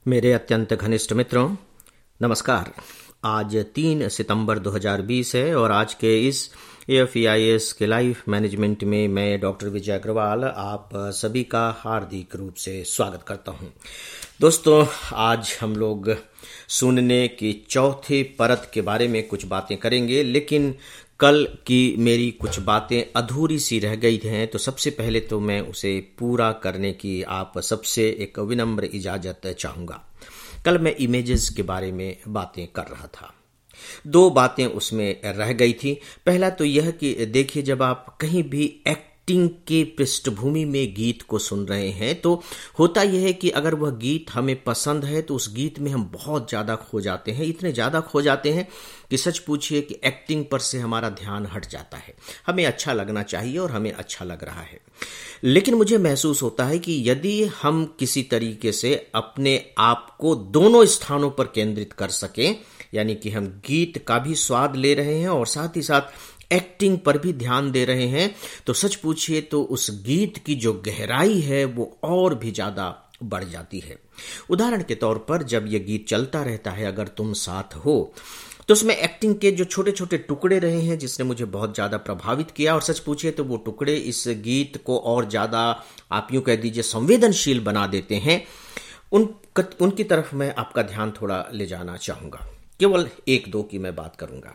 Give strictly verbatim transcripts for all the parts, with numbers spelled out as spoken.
मेरे अत्यंत घनिष्ठ मित्रों, नमस्कार। आज तीन सितंबर दो हज़ार बीस है और आज के इस A F E I S के लाइफ मैनेजमेंट में मैं डॉक्टर विजय अग्रवाल आप सभी का हार्दिक रूप से स्वागत करता हूं। दोस्तों, आज हम लोग सुनने की चौथी परत के बारे में कुछ बातें करेंगे, लेकिन कल की मेरी कुछ बातें अधूरी सी रह गई हैं, तो सबसे पहले तो मैं उसे पूरा करने की आप सबसे एक विनम्र इजाजत चाहूँगा। कल मैं इमेजेस के बारे में बातें कर रहा था। दो बातें उसमें रह गई थी। पहला तो यह कि देखिए, जब आप कहीं भी एक्टिंग के पृष्ठभूमि में गीत को सुन रहे हैं तो होता यह है कि अगर वह गीत हमें पसंद है तो उस गीत में हम बहुत ज़्यादा खो जाते हैं, इतने ज़्यादा खो जाते हैं कि सच पूछिए कि एक्टिंग पर से हमारा ध्यान हट जाता है। हमें अच्छा लगना चाहिए और हमें अच्छा लग रहा है, लेकिन मुझे महसूस होता है कि यदि हम किसी तरीके से अपने आप को दोनों स्थानों पर केंद्रित कर सकें, यानी कि हम गीत का भी स्वाद ले रहे हैं और साथ ही साथ एक्टिंग पर भी ध्यान दे रहे हैं, तो सच पूछिए तो उस गीत की जो गहराई है वो और भी ज्यादा बढ़ जाती है। उदाहरण के तौर पर, जब यह गीत चलता रहता है अगर तुम साथ हो, तो उसमें एक्टिंग के जो छोटे छोटे टुकड़े रहे हैं जिसने मुझे बहुत ज्यादा प्रभावित किया, और सच पूछिए तो वो टुकड़े इस गीत को और ज्यादा, आप यूं कह दीजिए, संवेदनशील बना देते हैं। उन उनकी तरफ मैं आपका ध्यान थोड़ा ले जाना चाहूंगा। केवल एक दो की मैं बात करूंगा।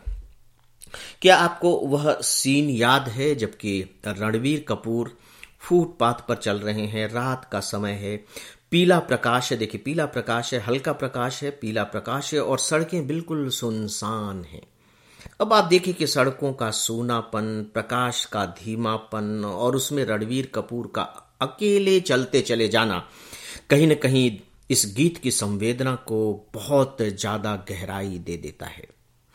क्या आपको वह सीन याद है जबकि रणवीर कपूर फुटपाथ पर चल रहे हैं, रात का समय है, पीला प्रकाश है, देखिए पीला प्रकाश है, हल्का प्रकाश है, पीला प्रकाश है और सड़कें बिल्कुल सुनसान हैं। अब आप देखिए कि सड़कों का सूनापन, प्रकाश का धीमापन और उसमें रणवीर कपूर का अकेले चलते चले जाना कहीं न कहीं इस गीत की संवेदना को बहुत ज्यादा गहराई दे देता है।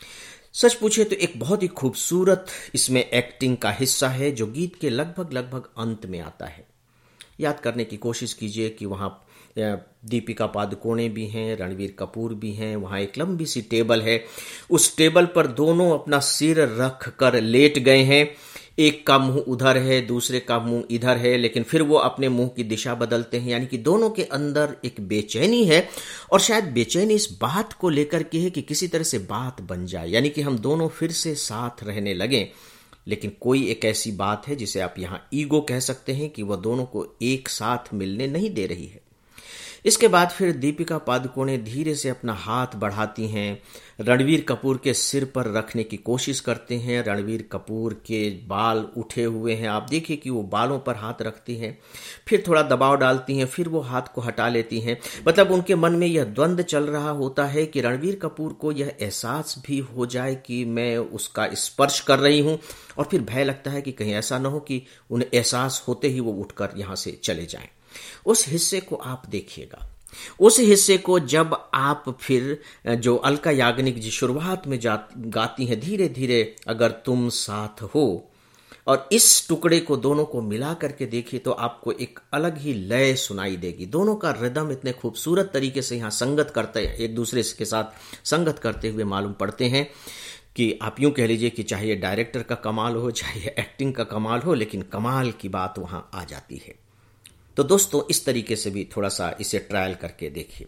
सच पूछे तो एक बहुत ही खूबसूरत इसमें एक्टिंग का हिस्सा है जो गीत के लगभग लगभग अंत में आता है। याद करने की कोशिश कीजिए कि वहां दीपिका पादुकोणे भी हैं, रणवीर कपूर भी हैं, वहां एक लंबी सी टेबल है, उस टेबल पर दोनों अपना सिर रख कर लेट गए हैं। एक का मुंह उधर है, दूसरे का मुंह इधर है, लेकिन फिर वो अपने मुंह की दिशा बदलते हैं, यानी कि दोनों के अंदर एक बेचैनी है और शायद बेचैनी इस बात को लेकर के है कि किसी तरह से बात बन जाए, यानी कि हम दोनों फिर से साथ रहने लगे। लेकिन कोई एक ऐसी बात है जिसे आप यहां ईगो कह सकते हैं कि वह दोनों को एक साथ मिलने नहीं दे रही है। इसके बाद फिर दीपिका पादुकोणे धीरे से अपना हाथ बढ़ाती हैं, रणवीर कपूर के सिर पर रखने की कोशिश करते हैं। रणवीर कपूर के बाल उठे हुए हैं, आप देखिए कि वो बालों पर हाथ रखती हैं, फिर थोड़ा दबाव डालती हैं, फिर वो हाथ को हटा लेती हैं। मतलब उनके मन में यह द्वंद्व चल रहा होता है कि रणवीर कपूर को यह एहसास भी हो जाए कि मैं उसका स्पर्श कर रही हूं, और फिर भय लगता है कि कहीं ऐसा न हो कि उन्हें एहसास होते ही वो उठकर यहां से चले जाएं। उस हिस्से को आप देखिएगा। उस हिस्से को जब आप फिर जो अलका याग्निक जी शुरुआत में गाती हैं, धीरे धीरे अगर तुम साथ हो, और इस टुकड़े को दोनों को मिला करके देखिए तो आपको एक अलग ही लय सुनाई देगी। दोनों का रिदम इतने खूबसूरत तरीके से यहां संगत करते, एक दूसरे के साथ संगत करते हुए मालूम पड़ते हैं कि आप यूं कह लीजिए कि चाहे डायरेक्टर का कमाल हो, चाहे एक्टिंग का कमाल हो, लेकिन कमाल की बात वहां आ जाती है। तो दोस्तों, इस तरीके से भी थोड़ा सा इसे ट्रायल करके देखिए।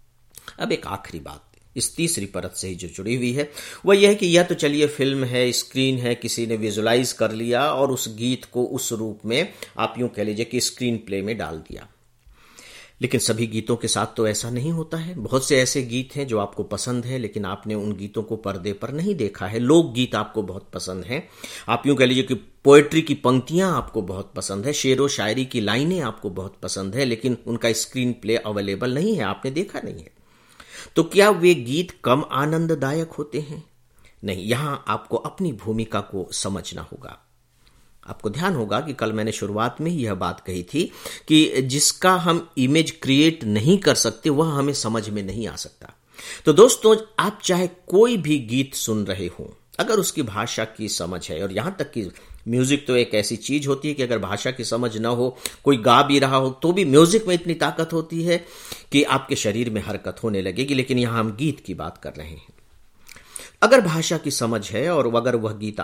अब एक आखिरी बात इस तीसरी परत से ही जो जुड़ी हुई है वह यह है कि यह तो चलिए फिल्म है, स्क्रीन है, किसी ने विजुलाइज कर लिया और उस गीत को उस रूप में आप यूं कह लीजिए कि स्क्रीन प्ले में डाल दिया। लेकिन सभी गीतों के साथ तो ऐसा नहीं होता है। बहुत से ऐसे गीत हैं जो आपको पसंद है, लेकिन आपने उन गीतों को पर्दे पर नहीं देखा है। लोकगीत आपको बहुत पसंद हैं, आप यूं कह लीजिए कि पोएट्री की पंक्तियां आपको बहुत पसंद है, शेरो शायरी की लाइनें आपको बहुत पसंद है, लेकिन उनका स्क्रीन प्ले अवेलेबल नहीं है, आपने देखा नहीं है। तो क्या वे गीत कम आनंददायक होते हैं? नहीं, यहां आपको अपनी भूमिका को समझना होगा। आपको ध्यान होगा कि कल मैंने शुरुआत में ही यह बात कही थी कि जिसका हम इमेज क्रिएट नहीं कर सकते वह हमें समझ में नहीं आ सकता। तो दोस्तों, आप चाहे कोई भी गीत सुन रहे हो, अगर उसकी भाषा की समझ है, और यहां तक कि म्यूजिक तो एक ऐसी चीज होती है कि अगर भाषा की समझ ना हो, कोई गा भी रहा हो, तो भी म्यूजिक में इतनी ताकत होती है कि आपके शरीर में हरकत होने लगेगी। लेकिन यहां हम गीत की बात कर रहे हैं। अगर भाषा की समझ है और अगर वह गीत आपको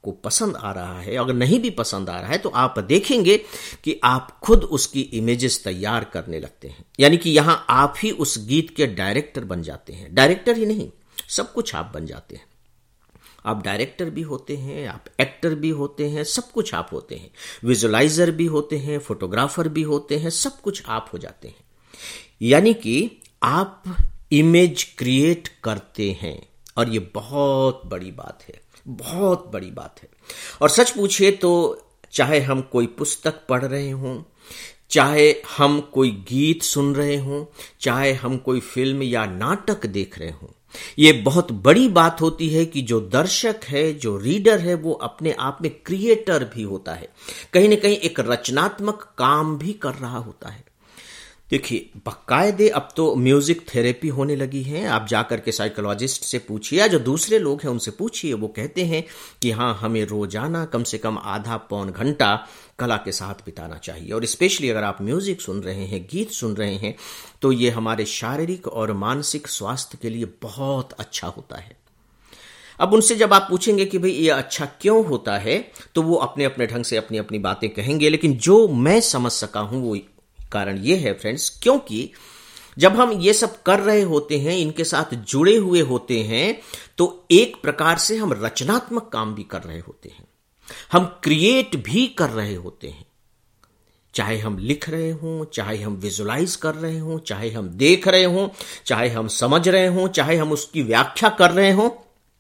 आपको पसंद आ रहा है, अगर नहीं भी पसंद आ रहा है तो आप देखेंगे कि आप खुद उसकी इमेजेस तैयार करने लगते हैं। यानी कि यहां आप ही उस गीत के डायरेक्टर बन जाते हैं। डायरेक्टर ही नहीं, सब कुछ आप बन जाते हैं। आप डायरेक्टर भी होते हैं, आप एक्टर भी होते हैं, सब कुछ आप होते हैं। विजुअलाइजर भी होते हैं, फोटोग्राफर भी होते हैं, सब कुछ आप हो जाते हैं। यानी कि आप इमेज क्रिएट करते हैं, और ये बहुत बड़ी बात है, बहुत बड़ी बात है। और सच पूछिए तो चाहे हम कोई पुस्तक पढ़ रहे हों, चाहे हम कोई गीत सुन रहे हों, चाहे हम कोई फिल्म या नाटक देख रहे हों, ये बहुत बड़ी बात होती है कि जो दर्शक है, जो रीडर है, वो अपने आप में क्रिएटर भी होता है, कहीं ना कहीं एक रचनात्मक काम भी कर रहा होता है। देखिए, बाकायदे अब तो म्यूजिक थेरेपी होने लगी है। आप जाकर के साइकोलॉजिस्ट से पूछिए या जो दूसरे लोग हैं उनसे पूछिए, वो कहते हैं कि हाँ, हमें रोजाना कम से कम आधा पौन घंटा कला के साथ बिताना चाहिए। और स्पेशली अगर आप म्यूजिक सुन रहे हैं, गीत सुन रहे हैं, तो ये हमारे शारीरिक और मानसिक स्वास्थ्य के लिए बहुत अच्छा होता है। अब उनसे जब आप पूछेंगे कि भाई ये अच्छा क्यों होता है, तो वो अपने अपने ढंग से अपनी अपनी बातें कहेंगे, लेकिन जो मैं समझ सका हूं वो कारण ये है फ्रेंड्स, क्योंकि जब हम ये सब कर रहे होते हैं, इनके साथ जुड़े हुए होते हैं, तो एक प्रकार से हम रचनात्मक काम भी कर रहे होते हैं, हम क्रिएट भी कर रहे होते हैं। चाहे हम लिख रहे हों, चाहे हम विजुलाइज कर रहे हों, चाहे हम देख रहे हों, चाहे हम समझ रहे हों, चाहे हम उसकी व्याख्या कर रहे हों,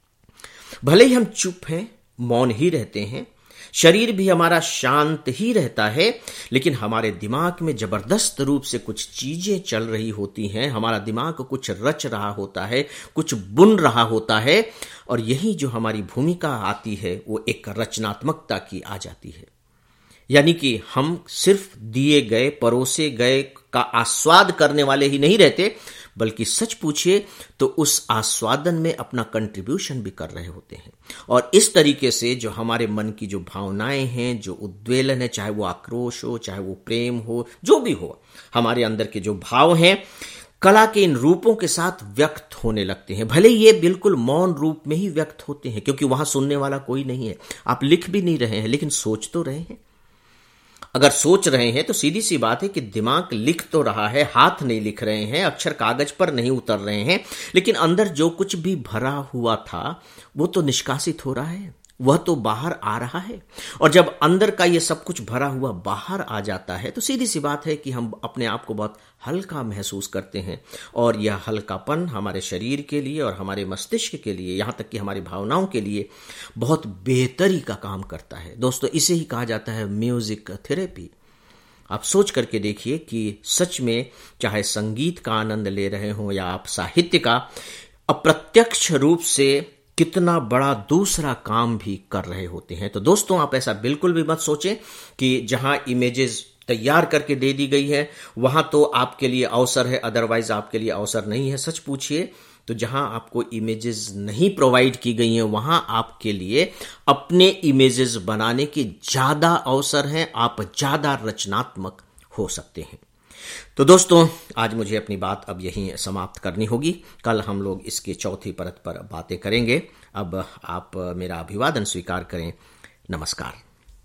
भले ही हम चुप हैं, मौन ही रहते हैं, शरीर भी हमारा शांत ही रहता है, लेकिन हमारे दिमाग में जबरदस्त रूप से कुछ चीजें चल रही होती हैं, हमारा दिमाग कुछ रच रहा होता है, कुछ बुन रहा होता है, और यही जो हमारी भूमिका आती है वो एक रचनात्मकता की आ जाती है। यानी कि हम सिर्फ दिए गए, परोसे गए का आस्वाद करने वाले ही नहीं रहते, बल्कि सच पूछिए तो उस आस्वादन में अपना कंट्रीब्यूशन भी कर रहे होते हैं। और इस तरीके से जो हमारे मन की जो भावनाएं हैं, जो उद्वेलन है, चाहे वो आक्रोश हो, चाहे वो प्रेम हो, जो भी हो, हमारे अंदर के जो भाव हैं, कला के इन रूपों के साथ व्यक्त होने लगते हैं। भले ये बिल्कुल मौन रूप में ही व्यक्त होते हैं, क्योंकि वहां सुनने वाला कोई नहीं है, आप लिख भी नहीं रहे हैं, लेकिन सोच तो रहे हैं। अगर सोच रहे हैं तो सीधी सी बात है कि दिमाग लिख तो रहा है, हाथ नहीं लिख रहे हैं, अक्षर कागज पर नहीं उतर रहे हैं, लेकिन अंदर जो कुछ भी भरा हुआ था वो तो निष्कासित हो रहा है, वह तो बाहर आ रहा है। और जब अंदर का ये सब कुछ भरा हुआ बाहर आ जाता है तो सीधी सी बात है कि हम अपने आप को बहुत हल्का महसूस करते हैं, और यह हल्कापन हमारे शरीर के लिए और हमारे मस्तिष्क के लिए, यहाँ तक कि हमारी भावनाओं के लिए बहुत बेहतरी का काम करता है। दोस्तों, इसे ही कहा जाता है म्यूजिक थेरेपी। आप सोच करके देखिए कि सच में चाहे संगीत का आनंद ले रहे हो या आप साहित्य का, अप्रत्यक्ष रूप से कितना बड़ा दूसरा काम भी कर रहे होते हैं। तो दोस्तों, आप ऐसा बिल्कुल भी मत सोचें कि जहां इमेजेस तैयार करके दे दी गई है वहां तो आपके लिए अवसर है, अदरवाइज आपके लिए अवसर नहीं है। सच पूछिए तो जहां आपको इमेजेस नहीं प्रोवाइड की गई हैं वहां आपके लिए अपने इमेजेस बनाने के ज्यादा अवसर हैं, आप ज्यादा रचनात्मक हो सकते हैं। तो दोस्तों, आज मुझे अपनी बात अब यहीं समाप्त करनी होगी। कल हम लोग इसकी चौथी परत पर बातें करेंगे। अब आप मेरा अभिवादन स्वीकार करें। नमस्कार।